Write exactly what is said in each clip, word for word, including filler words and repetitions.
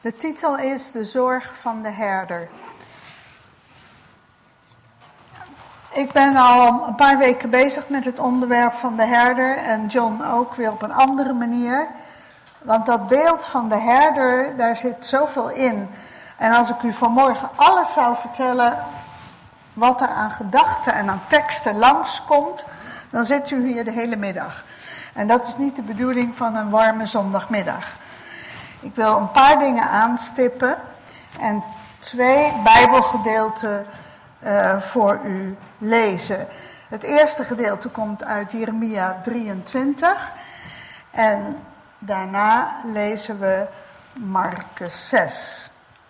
De titel is De Zorg van de Herder. Ik ben al een paar weken bezig met het onderwerp van de herder en John ook weer op een andere manier. Want dat beeld van de herder, daar zit zoveel in. En als ik u vanmorgen alles zou vertellen wat er aan gedachten en aan teksten langskomt, dan zit u hier de hele middag. En dat is niet de bedoeling van een warme zondagmiddag. Ik wil een paar dingen aanstippen en twee Bijbelgedeelten uh, voor u lezen. Het eerste gedeelte komt uit Jeremia drieëntwintig en daarna lezen we Markus zes.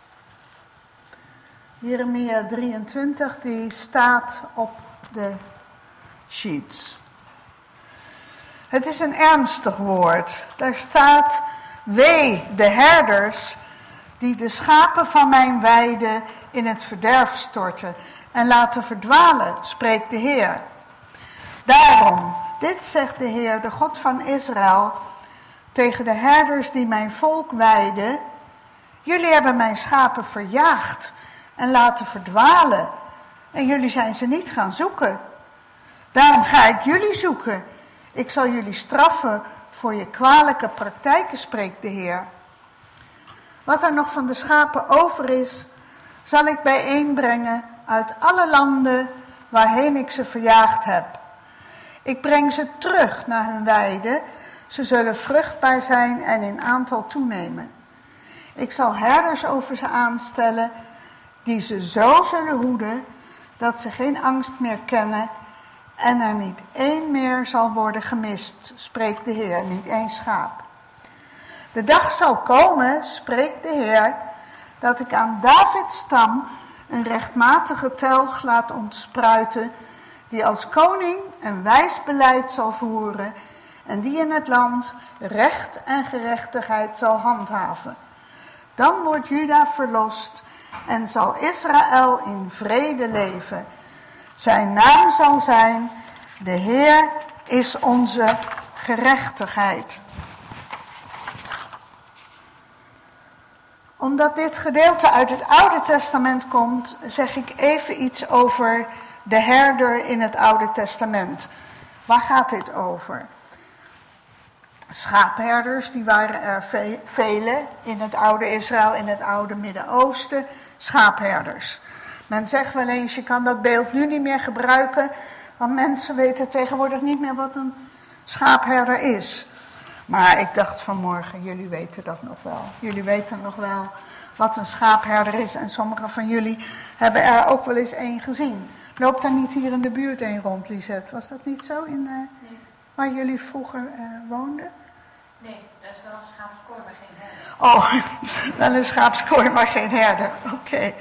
Jeremia drieëntwintig, die staat op de sheets. Het is een ernstig woord. Daar staat: wee de herders die de schapen van mijn weide in het verderf storten en laten verdwalen, spreekt de Heer. Daarom, dit zegt de Heer, de God van Israël, tegen de herders die mijn volk weiden: jullie hebben mijn schapen verjaagd en laten verdwalen en jullie zijn ze niet gaan zoeken. Daarom ga ik jullie zoeken. Ik zal jullie straffen voor je kwalijke praktijken, spreekt de Heer. Wat er nog van de schapen over is, zal ik bijeenbrengen uit alle landen waarheen ik ze verjaagd heb. Ik breng ze terug naar hun weide. Ze zullen vruchtbaar zijn en in aantal toenemen. Ik zal herders over ze aanstellen die ze zo zullen hoeden dat ze geen angst meer kennen en er niet één meer zal worden gemist, spreekt de Heer, niet één schaap. De dag zal komen, spreekt de Heer, dat ik aan Davids stam een rechtmatige telg laat ontspruiten, die als koning een wijs beleid zal voeren en die in het land recht en gerechtigheid zal handhaven. Dan wordt Juda verlost en zal Israël in vrede leven. Zijn naam zal zijn: de Heer is onze gerechtigheid. Omdat dit gedeelte uit het Oude Testament komt, zeg ik even iets over de herder in het Oude Testament. Waar gaat dit over? Schaapherders, die waren er ve- vele in het oude Israël, in het oude Midden-Oosten. Schaapherders. Men zegt wel eens, je kan dat beeld nu niet meer gebruiken, want mensen weten tegenwoordig niet meer wat een schaapherder is. Maar ik dacht vanmorgen, jullie weten dat nog wel. Jullie weten nog wel wat een schaapherder is en sommigen van jullie hebben er ook wel eens één gezien. Loopt er niet hier in de buurt één rond, Lisette? Was dat niet zo in, uh, nee. Waar jullie vroeger uh, woonden? Nee, dat is wel een schaapskooi, maar geen herder. Oh, wel een schaapskooi, maar geen herder. Oké. Okay.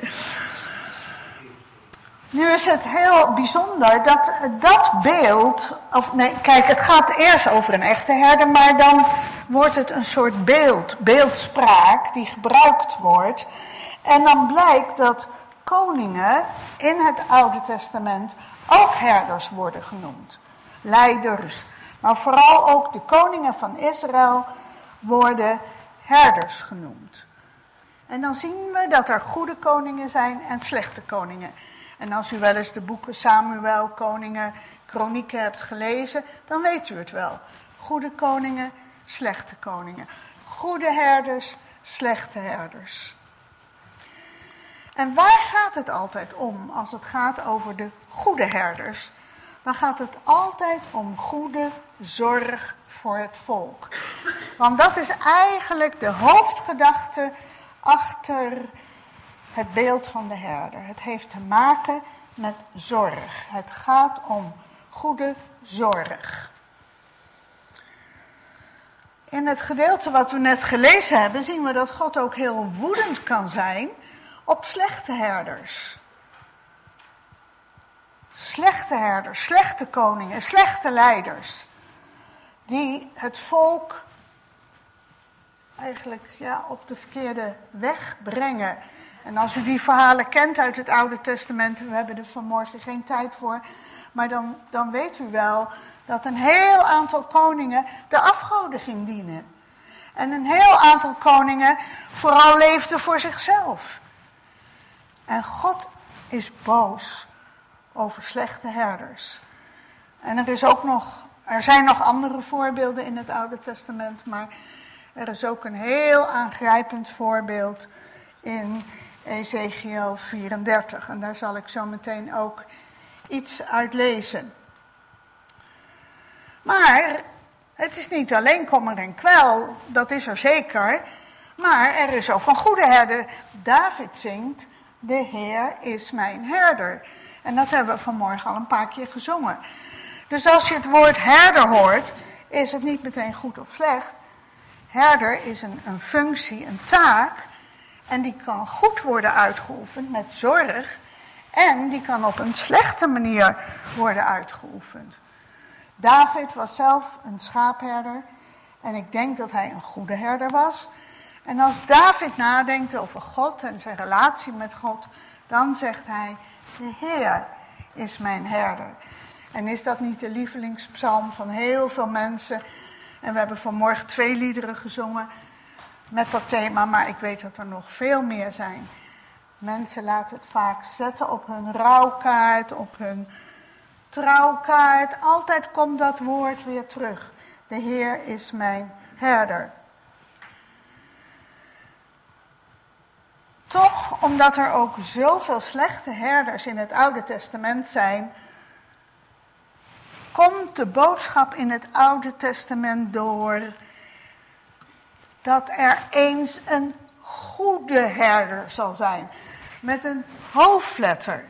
Nu is het heel bijzonder dat dat beeld, of nee, kijk, het gaat eerst over een echte herder, maar dan wordt het een soort beeld, beeldspraak die gebruikt wordt. En dan blijkt dat koningen in het Oude Testament ook herders worden genoemd. Leiders. Maar vooral ook de koningen van Israël worden herders genoemd. En dan zien we dat er goede koningen zijn en slechte koningen. En als u wel eens de boeken Samuel, Koningen, Kronieken hebt gelezen, dan weet u het wel. Goede koningen, slechte koningen. Goede herders, slechte herders. En waar gaat het altijd om als het gaat over de goede herders? Dan gaat het altijd om goede zorg voor het volk. Want dat is eigenlijk de hoofdgedachte achter het beeld van de herder. Het heeft te maken met zorg. Het gaat om goede zorg. In het gedeelte wat we net gelezen hebben, zien we dat God ook heel woedend kan zijn op slechte herders. Slechte herders, slechte koningen, slechte leiders. Die het volk eigenlijk ja, op de verkeerde weg brengen. En als u die verhalen kent uit het Oude Testament, we hebben er vanmorgen geen tijd voor, maar dan, dan weet u wel dat een heel aantal koningen de afgoden ging dienen. En een heel aantal koningen vooral leefden voor zichzelf. En God is boos over slechte herders. En er is ook nog, er zijn nog andere voorbeelden in het Oude Testament, maar er is ook een heel aangrijpend voorbeeld in Ezekiel vierendertig. En daar zal ik zo meteen ook iets uit lezen. Maar het is niet alleen kommer en kwel, dat is er zeker. Maar er is ook een goede herder. David zingt, de Heer is mijn herder. En dat hebben we vanmorgen al een paar keer gezongen. Dus als je het woord herder hoort, is het niet meteen goed of slecht. Herder is een, een functie, een taak. En die kan goed worden uitgeoefend met zorg. En die kan op een slechte manier worden uitgeoefend. David was zelf een schaapherder. En ik denk dat hij een goede herder was. En als David nadenkt over God en zijn relatie met God, dan zegt hij, de Heer is mijn herder. En is dat niet de lievelingspsalm van heel veel mensen? En we hebben vanmorgen twee liederen gezongen met dat thema, maar ik weet dat er nog veel meer zijn. Mensen laten het vaak zetten op hun rouwkaart, op hun trouwkaart. Altijd komt dat woord weer terug. De Heer is mijn herder. Toch, omdat er ook zoveel slechte herders in het Oude Testament zijn, komt de boodschap in het Oude Testament door dat er eens een goede herder zal zijn. Met een hoofdletter.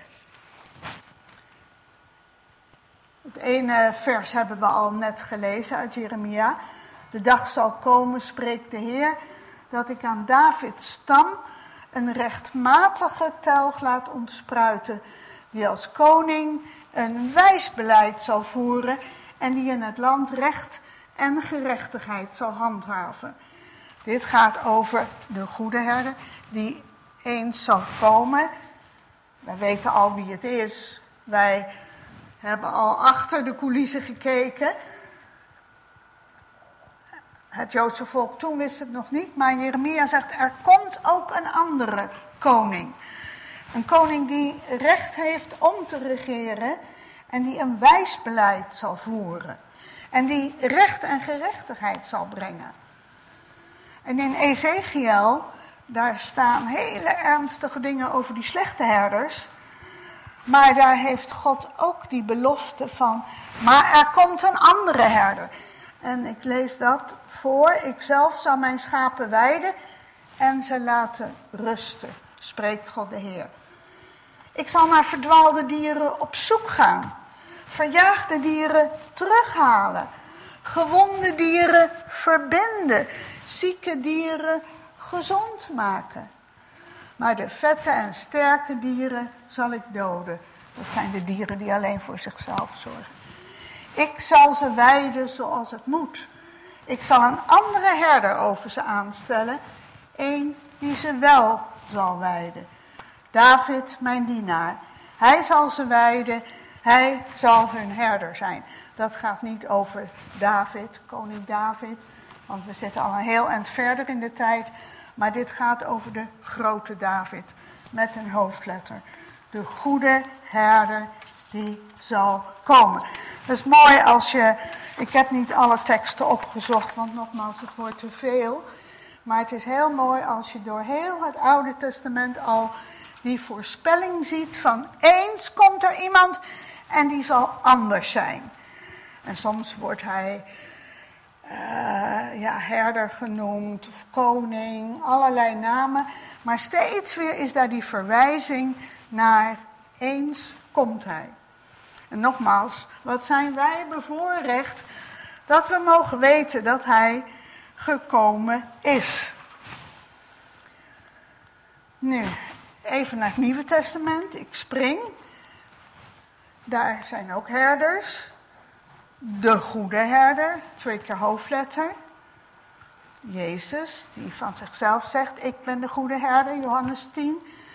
Het ene vers hebben we al net gelezen uit Jeremia. De dag zal komen, spreekt de Heer, dat ik aan Davids stam een rechtmatige telg laat ontspruiten, die als koning een wijs beleid zal voeren en die in het land recht en gerechtigheid zal handhaven. Dit gaat over de goede herder die eens zal komen. Wij weten al wie het is. Wij hebben al achter de coulissen gekeken. Het Joodse volk toen wist het nog niet, maar Jeremia zegt, er komt ook een andere koning. Een koning die recht heeft om te regeren en die een wijs beleid zal voeren. En die recht en gerechtigheid zal brengen. En in Ezekiel, daar staan hele ernstige dingen over die slechte herders. Maar daar heeft God ook die belofte van, maar er komt een andere herder. En ik lees dat voor, ik zelf zal mijn schapen weiden en ze laten rusten, spreekt God de Heer. Ik zal naar verdwaalde dieren op zoek gaan, verjaagde dieren terughalen, gewonde dieren verbinden, zieke dieren gezond maken. Maar de vette en sterke dieren zal ik doden. Dat zijn de dieren die alleen voor zichzelf zorgen. Ik zal ze weiden zoals het moet. Ik zal een andere herder over ze aanstellen. Een die ze wel zal weiden. David, mijn dienaar. Hij zal ze weiden. Hij zal hun herder zijn. Dat gaat niet over David, koning David. Want we zitten al een heel eind verder in de tijd. Maar dit gaat over de grote David. Met een hoofdletter. De goede herder die zal komen. Dat is mooi als je... Ik heb niet alle teksten opgezocht, want nogmaals, het wordt te veel. Maar het is heel mooi als je door heel het Oude Testament al die voorspelling ziet van eens komt er iemand en die zal anders zijn. En soms wordt hij uh, ja, herder genoemd of koning, allerlei namen. Maar steeds weer is daar die verwijzing naar eens komt hij. En nogmaals, wat zijn wij bevoorrecht dat we mogen weten dat hij gekomen is. Nu, even naar het Nieuwe Testament. Ik spring. Daar zijn ook herders. De goede herder, twee keer hoofdletter. Jezus, die van zichzelf zegt, ik ben de goede herder, Johannes tien.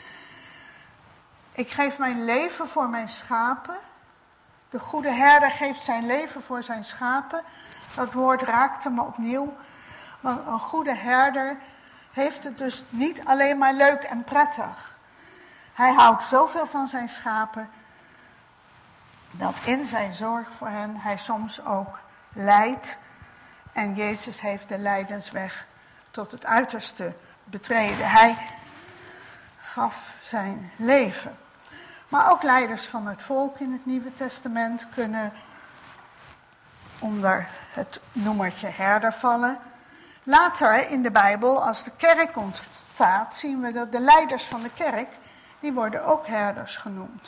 Ik geef mijn leven voor mijn schapen. De goede herder geeft zijn leven voor zijn schapen. Dat woord raakte me opnieuw. Want een goede herder heeft het dus niet alleen maar leuk en prettig. Hij houdt zoveel van zijn schapen, dat in zijn zorg voor hen hij soms ook lijdt. En Jezus heeft de lijdensweg tot het uiterste betreden. Hij gaf zijn leven. Maar ook leiders van het volk in het Nieuwe Testament kunnen onder het noemertje herder vallen. Later in de Bijbel, als de kerk ontstaat, zien we dat de leiders van de kerk, die worden ook herders genoemd.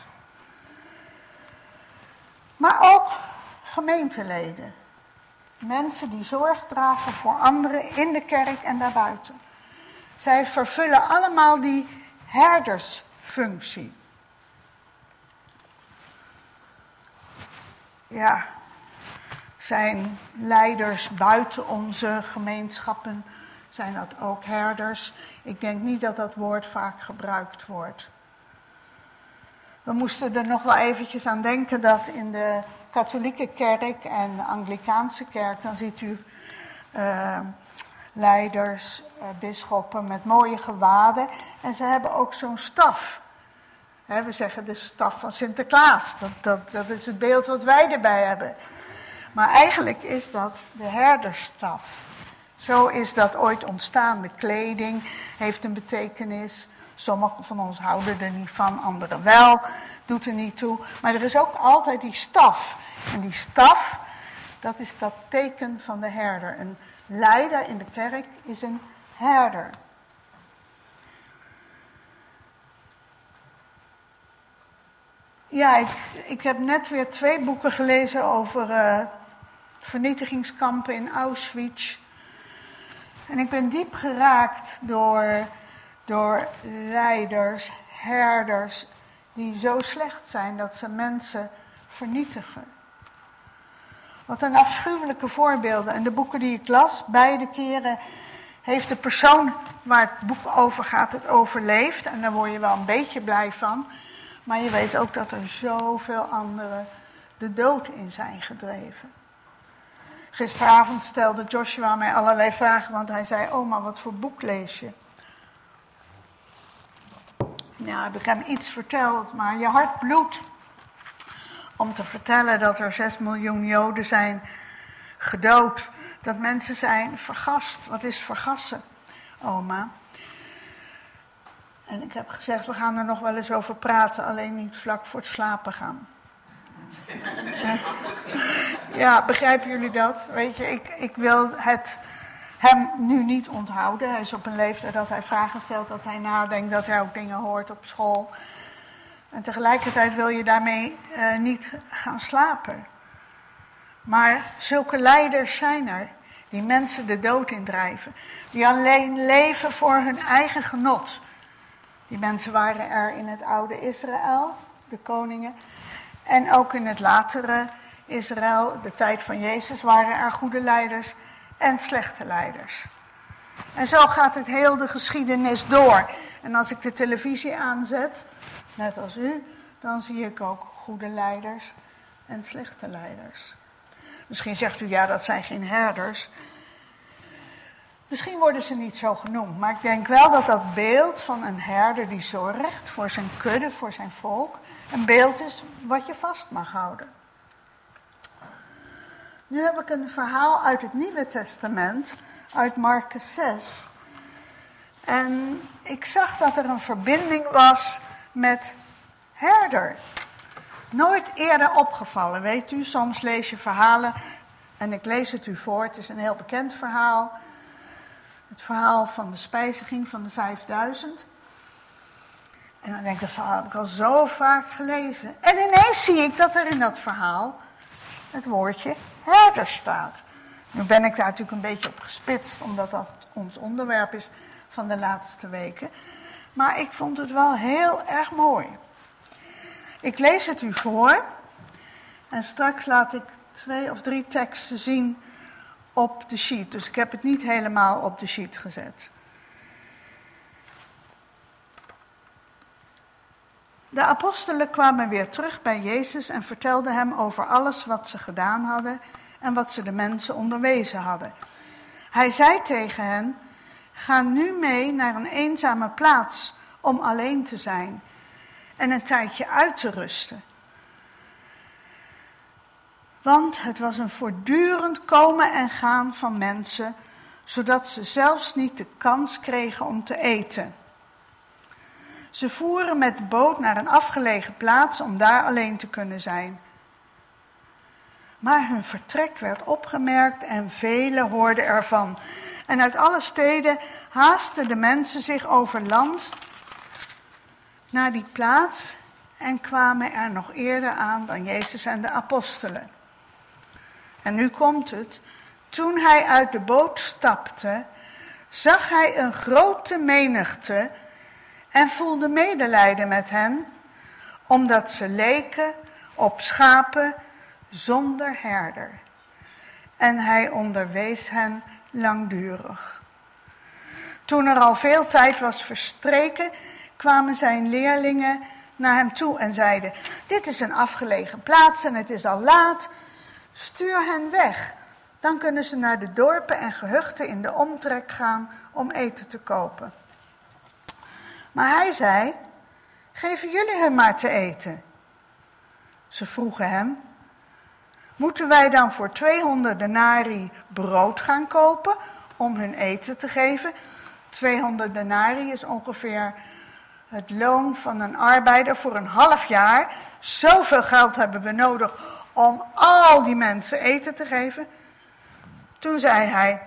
Maar ook gemeenteleden. Mensen die zorg dragen voor anderen in de kerk en daarbuiten. Zij vervullen allemaal die herdersfunctie. Ja, zijn leiders buiten onze gemeenschappen, zijn dat ook herders? Ik denk niet dat dat woord vaak gebruikt wordt. We moesten er nog wel eventjes aan denken dat in de katholieke kerk en de Anglikaanse kerk, dan ziet u uh, leiders, uh, bisschoppen met mooie gewaden. En ze hebben ook zo'n staf. He, we zeggen de staf van Sinterklaas. Dat, dat, dat is het beeld wat wij erbij hebben. Maar eigenlijk is dat de herdersstaf. Zo is dat ooit ontstaan. De kleding heeft een betekenis. Sommigen van ons houden er niet van, anderen wel. Doet er niet toe. Maar er is ook altijd die staf. En die staf, dat is dat teken van de herder. Een leider in de kerk is een herder. Ja, ik, ik heb net weer twee boeken gelezen over uh, vernietigingskampen in Auschwitz. En ik ben diep geraakt door, door leiders, herders, die zo slecht zijn dat ze mensen vernietigen. Wat een afschuwelijke voorbeelden. En de boeken die ik las, beide keren heeft de persoon waar het boek over gaat het overleefd. En daar word je wel een beetje blij van. Maar je weet ook dat er zoveel anderen de dood in zijn gedreven. Gisteravond stelde Joshua mij allerlei vragen, want hij zei, oma, wat voor boek lees je? Nou, heb ik hem iets verteld, maar je hart bloedt om te vertellen dat er zes miljoen Joden zijn gedood. Dat mensen zijn vergast. Wat is vergassen, oma? En ik heb gezegd, we gaan er nog wel eens over praten, alleen niet vlak voor het slapen gaan. Ja, begrijpen jullie dat? Weet je, ik, ik wil het hem nu niet onthouden. Hij is op een leeftijd dat hij vragen stelt, dat hij nadenkt, dat hij ook dingen hoort op school. En tegelijkertijd wil je daarmee uh, niet gaan slapen. Maar zulke leiders zijn er, die mensen de dood indrijven. Die alleen leven voor hun eigen genot. Die mensen waren er in het oude Israël, de koningen. En ook in het latere Israël, de tijd van Jezus, waren er goede leiders en slechte leiders. En zo gaat het heel de geschiedenis door. En als ik de televisie aanzet, net als u, dan zie ik ook goede leiders en slechte leiders. Misschien zegt u, ja, dat zijn geen herders. Misschien worden ze niet zo genoemd, maar ik denk wel dat dat beeld van een herder die zorgt voor zijn kudde, voor zijn volk, een beeld is wat je vast mag houden. Nu heb ik een verhaal uit het Nieuwe Testament, uit Markus zes. En ik zag dat er een verbinding was met herder. Nooit eerder opgevallen, weet u, soms lees je verhalen en ik lees het u voor, het is een heel bekend verhaal. Het verhaal van de spijziging van de vijfduizend. En dan denk ik, dat verhaal heb ik al zo vaak gelezen. En ineens zie ik dat er in dat verhaal het woordje herder staat. Nu ben ik daar natuurlijk een beetje op gespitst, omdat dat ons onderwerp is van de laatste weken. Maar ik vond het wel heel erg mooi. Ik lees het u voor. En straks laat ik twee of drie teksten zien op de sheet. Dus ik heb het niet helemaal op de sheet gezet. De apostelen kwamen weer terug bij Jezus en vertelden hem over alles wat ze gedaan hadden en wat ze de mensen onderwezen hadden. Hij zei tegen hen, ga nu mee naar een eenzame plaats om alleen te zijn en een tijdje uit te rusten. Want het was een voortdurend komen en gaan van mensen, zodat ze zelfs niet de kans kregen om te eten. Ze voeren met de boot naar een afgelegen plaats om daar alleen te kunnen zijn. Maar hun vertrek werd opgemerkt en velen hoorden ervan. En uit alle steden haasten de mensen zich over land naar die plaats en kwamen er nog eerder aan dan Jezus en de apostelen. En nu komt het. Toen hij uit de boot stapte, zag hij een grote menigte en voelde medelijden met hen, omdat ze leken op schapen zonder herder. En hij onderwees hen langdurig. Toen er al veel tijd was verstreken, kwamen zijn leerlingen naar hem toe en zeiden, dit is een afgelegen plaats en het is al laat, stuur hen weg. Dan kunnen ze naar de dorpen en gehuchten in de omtrek gaan om eten te kopen. Maar hij zei, geven jullie hen maar te eten. Ze vroegen hem, moeten wij dan voor tweehonderd denari brood gaan kopen om hun eten te geven? tweehonderd denari is ongeveer het loon van een arbeider voor een half jaar. Zoveel geld hebben we nodig om al die mensen eten te geven. Toen zei hij,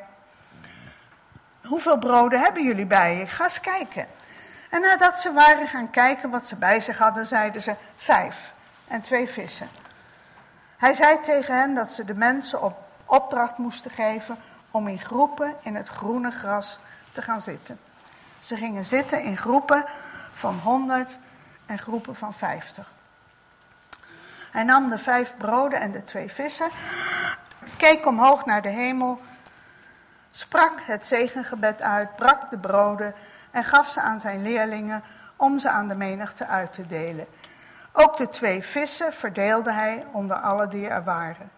hoeveel broden hebben jullie bij je? Ga eens kijken. En nadat ze waren gaan kijken wat ze bij zich hadden, zeiden ze vijf en twee vissen. Hij zei tegen hen dat ze de mensen op opdracht moesten geven om in groepen in het groene gras te gaan zitten. Ze gingen zitten in groepen van honderd en groepen van vijftig. Hij nam de vijf broden en de twee vissen, keek omhoog naar de hemel, sprak het zegengebed uit, brak de broden en gaf ze aan zijn leerlingen om ze aan de menigte uit te delen. Ook de twee vissen verdeelde hij onder alle die er waren.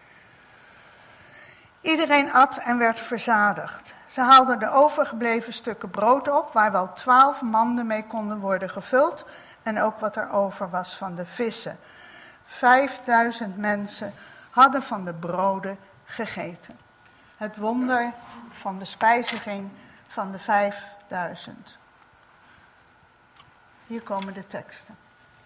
Iedereen at en werd verzadigd. Ze haalden de overgebleven stukken brood op, waar wel twaalf manden mee konden worden gevuld, en ook wat er over was van de vissen. Vijfduizend mensen hadden van de broden gegeten. Het wonder van de spijziging van de vijfduizend. Hier komen de teksten.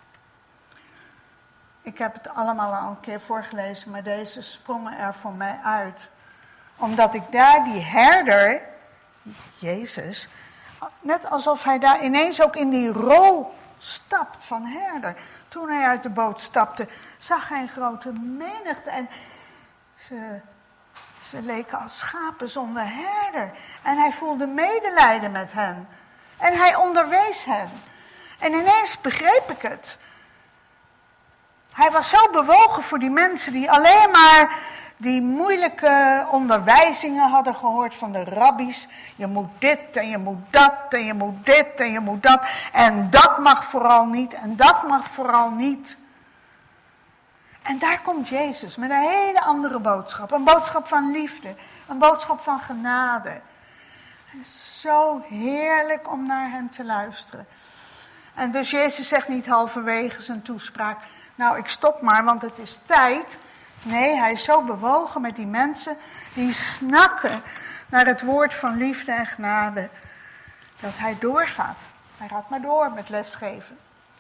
Ik heb het allemaal al een keer voorgelezen, maar deze sprongen er voor mij uit. Omdat ik daar die herder, Jezus, net alsof hij daar ineens ook in die rol stapt van herder. Toen hij uit de boot stapte, zag hij een grote menigte en ze, ze leken als schapen zonder herder. En hij voelde medelijden met hen. En hij onderwees hen. En ineens begreep ik het. Hij was zo bewogen voor die mensen die alleen maar die moeilijke onderwijzingen hadden gehoord van de rabbies. Je moet dit en je moet dat en je moet dit en je moet dat. En dat mag vooral niet en dat mag vooral niet. En daar komt Jezus met een hele andere boodschap. Een boodschap van liefde, een boodschap van genade. Het is zo heerlijk om naar hem te luisteren. En dus Jezus zegt niet halverwege zijn toespraak, nou ik stop maar want het is tijd. Nee, hij is zo bewogen met die mensen die snakken naar het woord van liefde en genade. Dat hij doorgaat. Hij gaat maar door met lesgeven.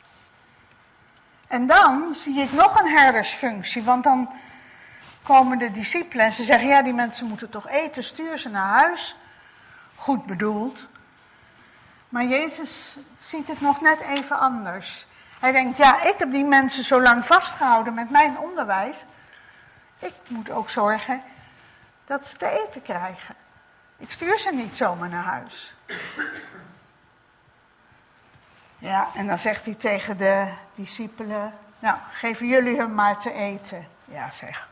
En dan zie ik nog een herdersfunctie, want dan komen de discipelen en ze zeggen, ja die mensen moeten toch eten, stuur ze naar huis. Goed bedoeld. Maar Jezus ziet het nog net even anders. Hij denkt, ja, ik heb die mensen zo lang vastgehouden met mijn onderwijs. Ik moet ook zorgen dat ze te eten krijgen. Ik stuur ze niet zomaar naar huis. Ja, en dan zegt hij tegen de discipelen, nou, geven jullie hem maar te eten. Ja, zeg.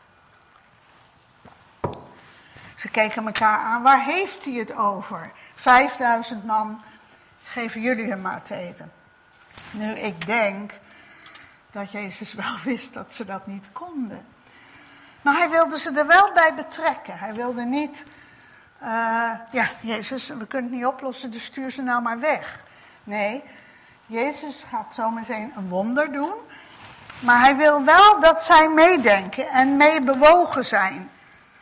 Ze keken elkaar aan, waar heeft hij het over? Vijfduizend man, geven jullie hem maar te eten. Nu, ik denk dat Jezus wel wist dat ze dat niet konden. Maar hij wilde ze er wel bij betrekken. Hij wilde niet Uh, ja, Jezus, we kunnen het niet oplossen, dus stuur ze nou maar weg. Nee, Jezus gaat zometeen een wonder doen. Maar hij wil wel dat zij meedenken en mee bewogen zijn.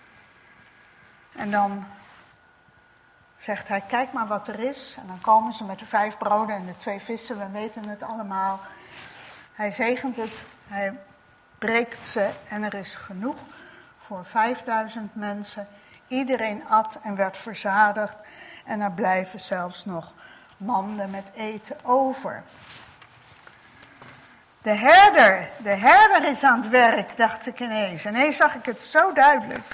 En dan zegt hij, kijk maar wat er is. En dan komen ze met de vijf broden en de twee vissen, we weten het allemaal. Hij zegent het, hij breekt ze en er is genoeg voor vijfduizend mensen. Iedereen at en werd verzadigd en er blijven zelfs nog manden met eten over. De herder, de herder is aan het werk, dacht ik ineens. Ineens zag ik het zo duidelijk.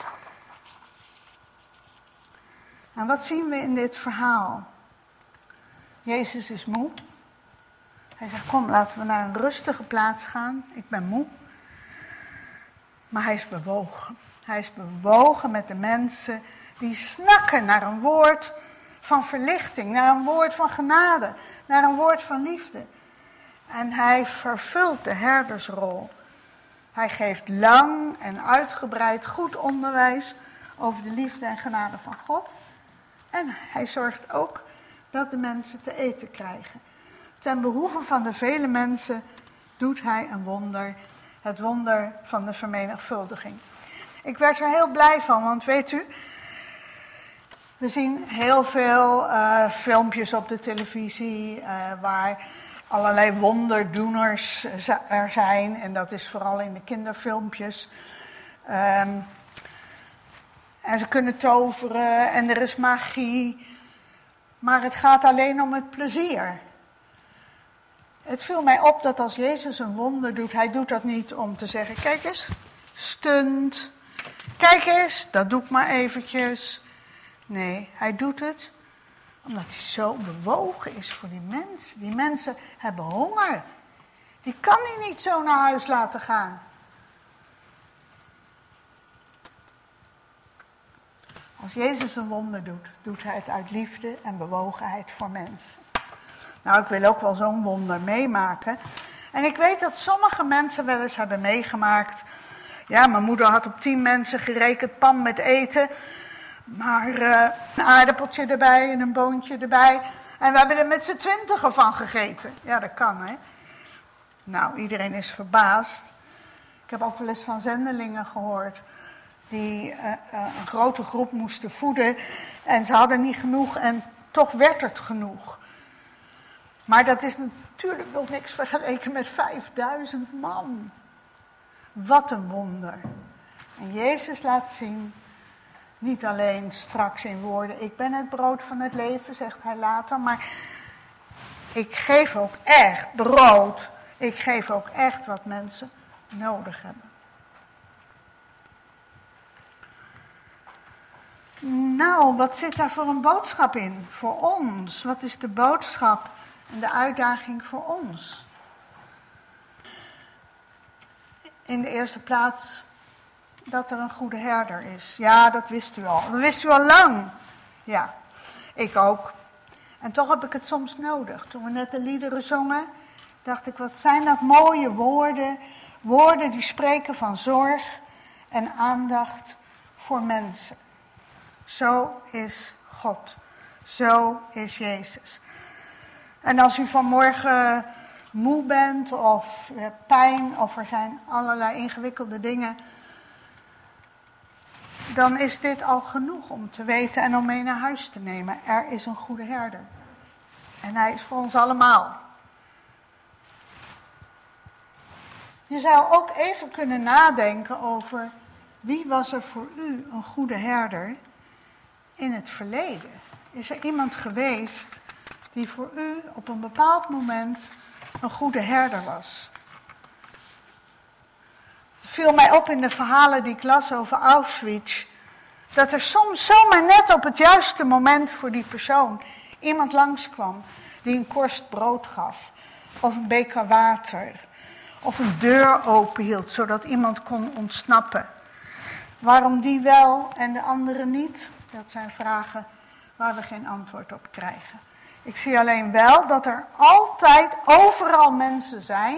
En wat zien we in dit verhaal? Jezus is moe. Hij zegt, kom, laten we naar een rustige plaats gaan. Ik ben moe. Maar hij is bewogen. Hij is bewogen met de mensen die snakken naar een woord van verlichting, naar een woord van genade, naar een woord van liefde. En hij vervult de herdersrol. Hij geeft lang en uitgebreid goed onderwijs over de liefde en genade van God. En hij zorgt ook dat de mensen te eten krijgen. Ten behoeve van de vele mensen doet hij een wonder. Het wonder van de vermenigvuldiging. Ik werd er heel blij van, want weet u, we zien heel veel uh, filmpjes op de televisie uh, waar allerlei wonderdoeners er zijn. En dat is vooral in de kinderfilmpjes. Um, en ze kunnen toveren en er is magie. Maar het gaat alleen om het plezier. Het viel mij op dat als Jezus een wonder doet, hij doet dat niet om te zeggen, kijk eens, stunt. Kijk eens, dat doe ik maar eventjes. Nee, hij doet het omdat hij zo bewogen is voor die mensen. Die mensen hebben honger. Die kan hij niet zo naar huis laten gaan. Als Jezus een wonder doet, doet hij het uit liefde en bewogenheid voor mensen. Nou, ik wil ook wel zo'n wonder meemaken. En ik weet dat sommige mensen wel eens hebben meegemaakt. Ja, mijn moeder had op tien mensen gerekend, pan met eten. Maar uh, een aardappeltje erbij en een boontje erbij. En we hebben er met z'n twintigen van gegeten. Ja, dat kan, hè. Nou, iedereen is verbaasd. Ik heb ook wel eens van zendelingen gehoord die uh, uh, een grote groep moesten voeden. En ze hadden niet genoeg en toch werd het genoeg. Maar dat is natuurlijk nog niks vergeleken met vijfduizend man. Wat een wonder. En Jezus laat zien, niet alleen straks in woorden, ik ben het brood van het leven, zegt hij later, maar ik geef ook echt brood. Ik geef ook echt wat mensen nodig hebben. Nou, wat zit daar voor een boodschap in voor ons? Wat is de boodschap en de uitdaging voor ons? In de eerste plaats dat er een goede herder is. Ja, dat wist u al. Dat wist u al lang. Ja, ik ook. En toch heb ik het soms nodig. Toen we net de liederen zongen, dacht ik, wat zijn dat mooie woorden. Woorden die spreken van zorg en aandacht voor mensen. Zo is God. Zo is Jezus. En als u vanmorgen moe bent of u hebt pijn of er zijn allerlei ingewikkelde dingen, dan is dit al genoeg om te weten en om mee naar huis te nemen. Er is een goede herder. En hij is voor ons allemaal. Je zou ook even kunnen nadenken over wie was er voor u een goede herder in het verleden. Is er iemand geweest die voor u op een bepaald moment een goede herder was? Het viel mij op in de verhalen die ik las over Auschwitz, dat er soms zomaar net op het juiste moment voor die persoon iemand langskwam die een korst brood gaf, of een beker water, of een deur openhield zodat iemand kon ontsnappen. Waarom die wel en de anderen niet? Dat zijn vragen waar we geen antwoord op krijgen. Ik zie alleen wel dat er altijd overal mensen zijn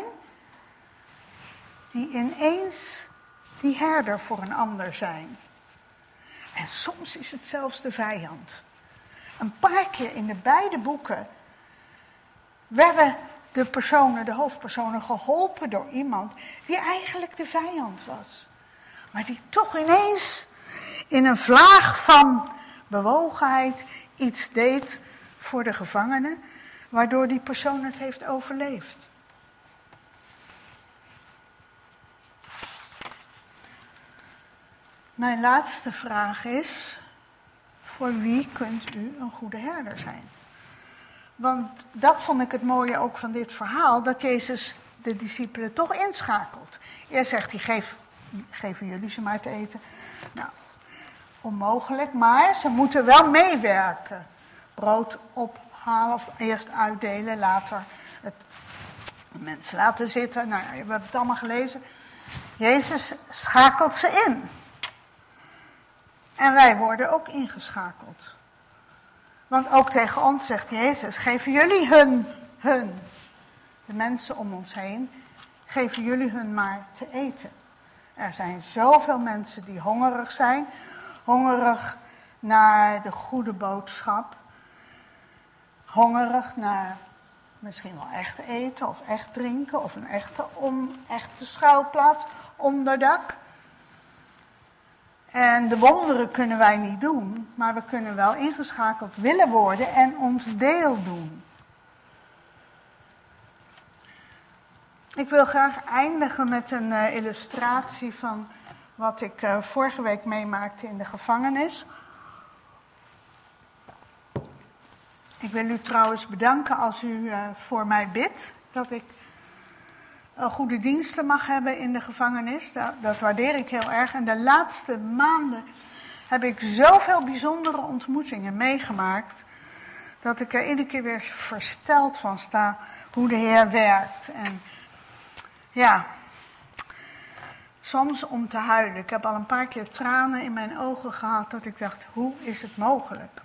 die ineens die herder voor een ander zijn. En soms is het zelfs de vijand. Een paar keer in de beide boeken werden de personen, de hoofdpersonen, geholpen door iemand die eigenlijk de vijand was. Maar die toch ineens in een vlaag van bewogenheid iets deed voor de gevangenen, waardoor die persoon het heeft overleefd. Mijn laatste vraag is, voor wie kunt u een goede herder zijn? Want dat vond ik het mooie ook van dit verhaal, dat Jezus de discipelen toch inschakelt. Eerst zegt hij, Geef, geven jullie ze maar te eten. Nou, onmogelijk, maar ze moeten wel meewerken. Brood ophalen of eerst uitdelen, later het mensen laten zitten. Nou ja, we hebben het allemaal gelezen. Jezus schakelt ze in. En wij worden ook ingeschakeld. Want ook tegen ons zegt Jezus, geven jullie hun, hun, de mensen om ons heen, geven jullie hun maar te eten. Er zijn zoveel mensen die hongerig zijn, hongerig naar de goede boodschap, hongerig naar misschien wel echt eten of echt drinken of een echte, om, echte schuilplaats, onderdak. En de wonderen kunnen wij niet doen, maar we kunnen wel ingeschakeld willen worden en ons deel doen. Ik wil graag eindigen met een uh, illustratie van wat ik uh, vorige week meemaakte in de gevangenis. Ik wil u trouwens bedanken als u uh, voor mij bidt, dat ik uh, goede diensten mag hebben in de gevangenis. Dat, dat waardeer ik heel erg. En de laatste maanden heb ik zoveel bijzondere ontmoetingen meegemaakt, dat ik er iedere keer weer versteld van sta hoe de Heer werkt. En ja, soms om te huilen. Ik heb al een paar keer tranen in mijn ogen gehad, dat ik dacht, hoe is het mogelijk?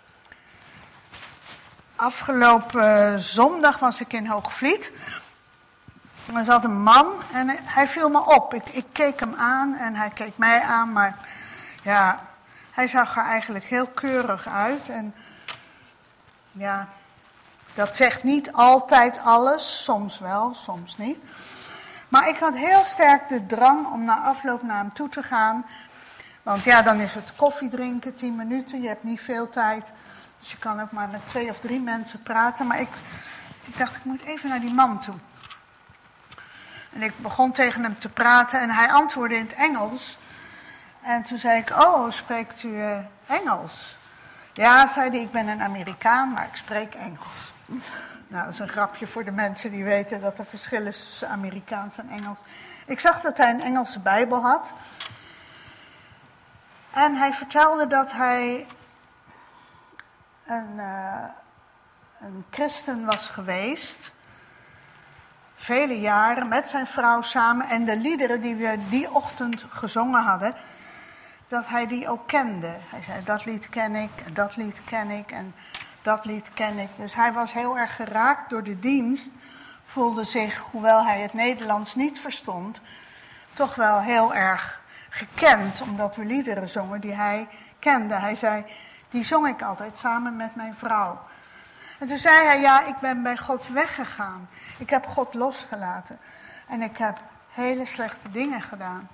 Afgelopen zondag was ik in Hoogvliet. Er zat een man en hij viel me op. Ik, ik keek hem aan en hij keek mij aan, maar ja, hij zag er eigenlijk heel keurig uit. En ja, dat zegt niet altijd alles, soms wel, soms niet. Maar ik had heel sterk de drang om na afloop naar hem toe te gaan. Want ja, dan is het koffie drinken, tien minuten, je hebt niet veel tijd. Dus je kan ook maar met twee of drie mensen praten. Maar ik, ik dacht, ik moet even naar die man toe. En ik begon tegen hem te praten en hij antwoordde in het Engels. En toen zei ik, oh, spreekt u uh, Engels? Ja, zei hij, ik ben een Amerikaan, maar ik spreek Engels. Nou, dat is een grapje voor de mensen die weten dat er verschil is tussen Amerikaans en Engels. Ik zag dat hij een Engelse Bijbel had. En hij vertelde dat hij een, uh, een christen was geweest. Vele jaren met zijn vrouw samen. En de liederen die we die ochtend gezongen hadden, dat hij die ook kende. Hij zei, dat lied ken ik, en dat lied ken ik en dat lied ken ik. Dus hij was heel erg geraakt door de dienst. Voelde zich, hoewel hij het Nederlands niet verstond, toch wel heel erg gekend. Omdat we liederen zongen die hij kende. Hij zei, die zong ik altijd samen met mijn vrouw. En toen zei hij, ja, ik ben bij God weggegaan. Ik heb God losgelaten. En ik heb hele slechte dingen gedaan.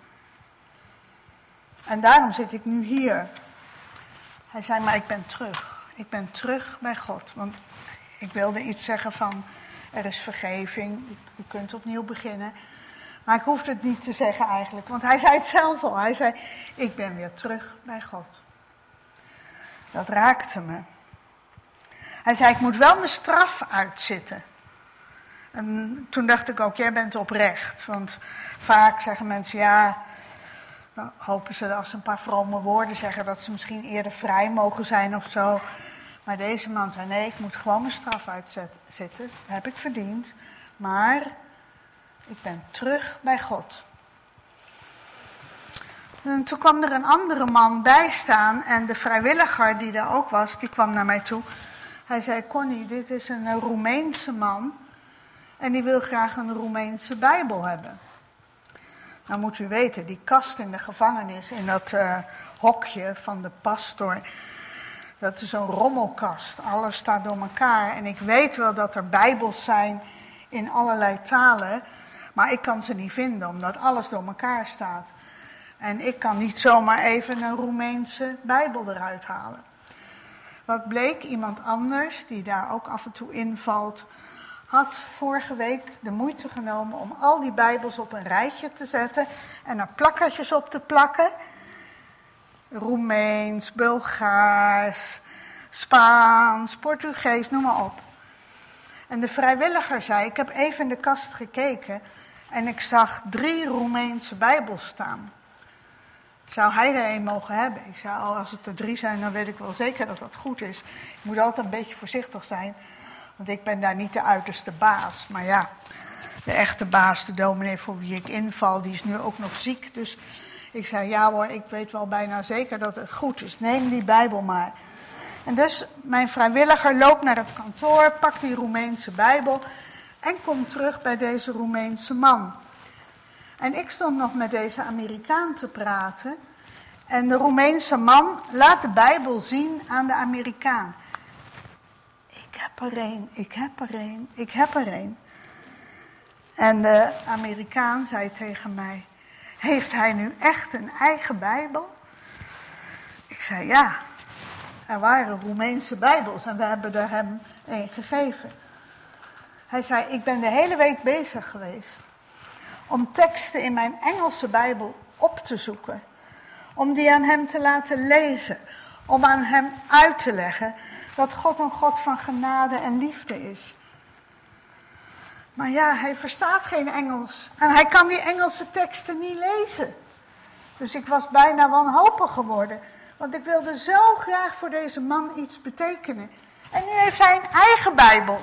En daarom zit ik nu hier. Hij zei, maar ik ben terug. Ik ben terug bij God. Want ik wilde iets zeggen van, er is vergeving. U kunt opnieuw beginnen. Maar ik hoefde het niet te zeggen eigenlijk. Want hij zei het zelf al. Hij zei, ik ben weer terug bij God. Dat raakte me. Hij zei, ik moet wel mijn straf uitzitten. En toen dacht ik ook, jij bent oprecht. Want vaak zeggen mensen, ja, dan hopen ze als ze een paar vrome woorden zeggen, dat ze misschien eerder vrij mogen zijn of zo. Maar deze man zei, nee, ik moet gewoon mijn straf uitzitten. Dat heb ik verdiend. Maar ik ben terug bij God. En toen kwam er een andere man bij staan en de vrijwilliger die daar ook was, die kwam naar mij toe. Hij zei, Connie, dit is een Roemeense man en die wil graag een Roemeense Bijbel hebben. Nou moet u weten, die kast in de gevangenis, in dat uh, hokje van de pastoor, dat is een rommelkast. Alles staat door elkaar. En ik weet wel dat er bijbels zijn in allerlei talen, maar ik kan ze niet vinden, omdat alles door elkaar staat. En ik kan niet zomaar even een Roemeense bijbel eruit halen. Wat bleek, iemand anders, die daar ook af en toe invalt, had vorige week de moeite genomen om al die bijbels op een rijtje te zetten en er plakkertjes op te plakken. Roemeens, Bulgaars, Spaans, Portugees, noem maar op. En de vrijwilliger zei, ik heb even in de kast gekeken en ik zag drie Roemeense bijbels staan. Zou hij er een mogen hebben? Ik zei, oh, als het er drie zijn, dan weet ik wel zeker dat dat goed is. Ik moet altijd een beetje voorzichtig zijn, want ik ben daar niet de uiterste baas. Maar ja, de echte baas, de dominee voor wie ik inval, die is nu ook nog ziek. Dus ik zei, ja hoor, ik weet wel bijna zeker dat het goed is. Neem die bijbel maar. En dus mijn vrijwilliger loopt naar het kantoor, pakt die Roemeense bijbel en komt terug bij deze Roemeense man. En ik stond nog met deze Amerikaan te praten. En de Roemeense man laat de bijbel zien aan de Amerikaan. Ik heb er een, ik heb er een, ik heb er een. En de Amerikaan zei tegen mij, heeft hij nu echt een eigen bijbel? Ik zei ja, er waren Roemeense bijbels en we hebben er hem een gegeven. Hij zei, ik ben de hele week bezig geweest om teksten in mijn Engelse bijbel op te zoeken. Om die aan hem te laten lezen. Om aan hem uit te leggen dat God een God van genade en liefde is. Maar ja, hij verstaat geen Engels. En hij kan die Engelse teksten niet lezen. Dus ik was bijna wanhopig geworden. Want ik wilde zo graag voor deze man iets betekenen. En nu heeft hij een eigen bijbel.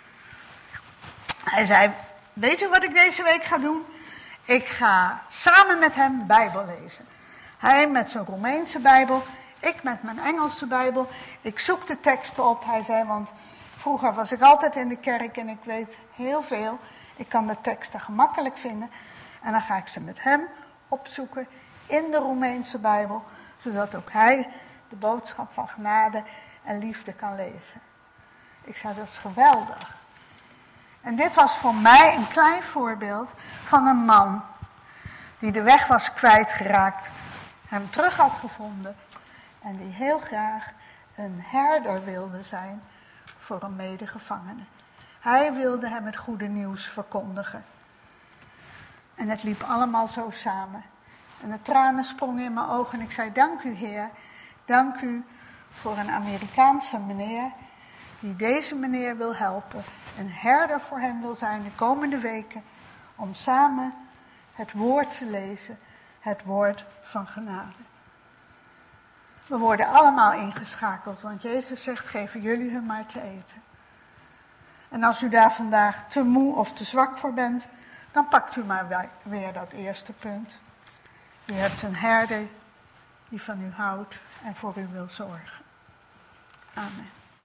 Hij zei, weet u wat ik deze week ga doen? Ik ga samen met hem Bijbel lezen. Hij met zijn Roemeense Bijbel, ik met mijn Engelse Bijbel. Ik zoek de teksten op, hij zei, want vroeger was ik altijd in de kerk en ik weet heel veel. Ik kan de teksten gemakkelijk vinden. En dan ga ik ze met hem opzoeken in de Roemeense Bijbel, zodat ook hij de boodschap van genade en liefde kan lezen. Ik zei, dat is geweldig. En dit was voor mij een klein voorbeeld van een man die de weg was kwijtgeraakt, hem terug had gevonden en die heel graag een herder wilde zijn voor een medegevangene. Hij wilde hem het goede nieuws verkondigen. En het liep allemaal zo samen. En de tranen sprongen in mijn ogen en ik zei, dank u Heer, dank u voor een Amerikaanse meneer die deze meneer wil helpen, een herder voor hem wil zijn de komende weken, om samen het woord te lezen, het woord van genade. We worden allemaal ingeschakeld, want Jezus zegt, geven jullie hun maar te eten. En als u daar vandaag te moe of te zwak voor bent, dan pakt u maar weer dat eerste punt. U hebt een herder die van u houdt en voor u wil zorgen. Amen.